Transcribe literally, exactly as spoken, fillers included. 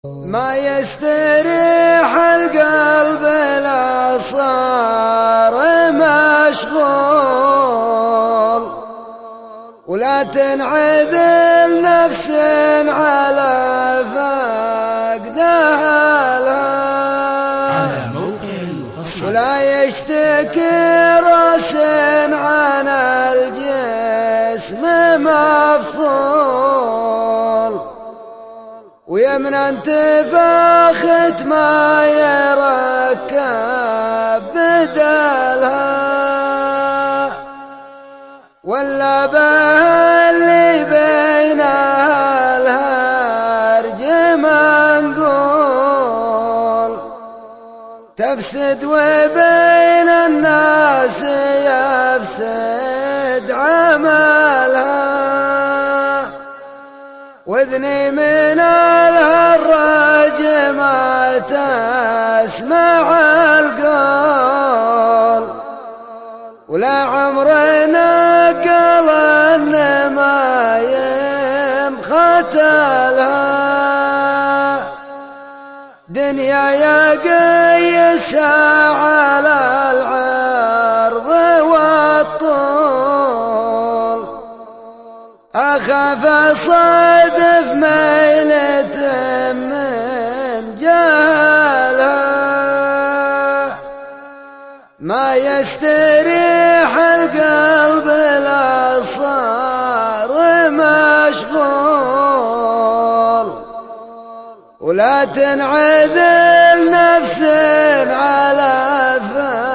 ما يستريح القلب لا صار مشغول، ولا تنعذل نفس على فقدها لها، ولا يشتكي راس عن الجسم مفصول، ويمنى انتفاخت ما يركب بدلها، ولا به اللي بينها الهرج منقول، تفسد وبين الناس يفسد عملها، واذني من الهراج ما تسمع القول، ولا عمرنا قال ان ما ينختلها، دنيا يا قيس على العرض والطول، أخاف أصادف ميلة من جهلها، ما يستريح القلب لا صار مشغول، ولا تنعذل نفس على فهم